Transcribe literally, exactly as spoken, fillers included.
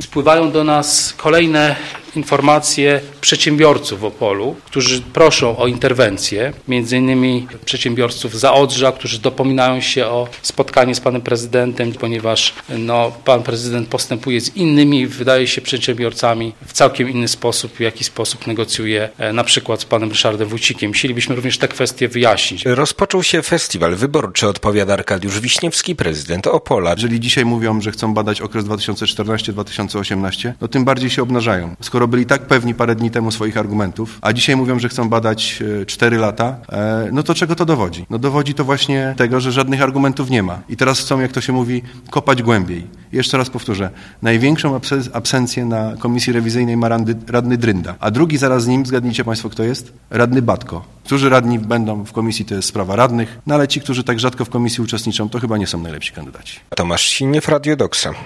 Spływają do nas kolejne informacje przedsiębiorców w Opolu, którzy proszą o interwencję, między innymi przedsiębiorców z Zaodrza, którzy dopominają się o spotkanie z panem prezydentem, ponieważ no, pan prezydent postępuje z innymi, wydaje się, przedsiębiorcami w całkiem inny sposób, w jaki sposób negocjuje na przykład z panem Ryszardem Wójcikiem. Chcielibyśmy również te kwestie wyjaśnić. Rozpoczął się festiwal wyborczy, odpowiada Arkadiusz Wiśniewski, prezydent Opola. Jeżeli dzisiaj mówią, że chcą badać okres dwa tysiące czternasty do dwa tysiące osiemnastego, no tym bardziej się obnażają. Skoro byli tak pewni parę dni temu swoich argumentów, a dzisiaj mówią, że chcą badać cztery lata, no to czego to dowodzi? No dowodzi to właśnie tego, że żadnych argumentów nie ma. I teraz chcą, jak to się mówi, kopać głębiej. Jeszcze raz powtórzę, największą absencję na komisji rewizyjnej ma radny, radny Drynda, a drugi zaraz z nim, zgadnijcie państwo, kto jest? Radny Batko. Którzy radni będą w komisji, to jest sprawa radnych, no ale ci, którzy tak rzadko w komisji uczestniczą, to chyba nie są najlepsi kandydaci. Tomasz Siniew, Radio Doksa.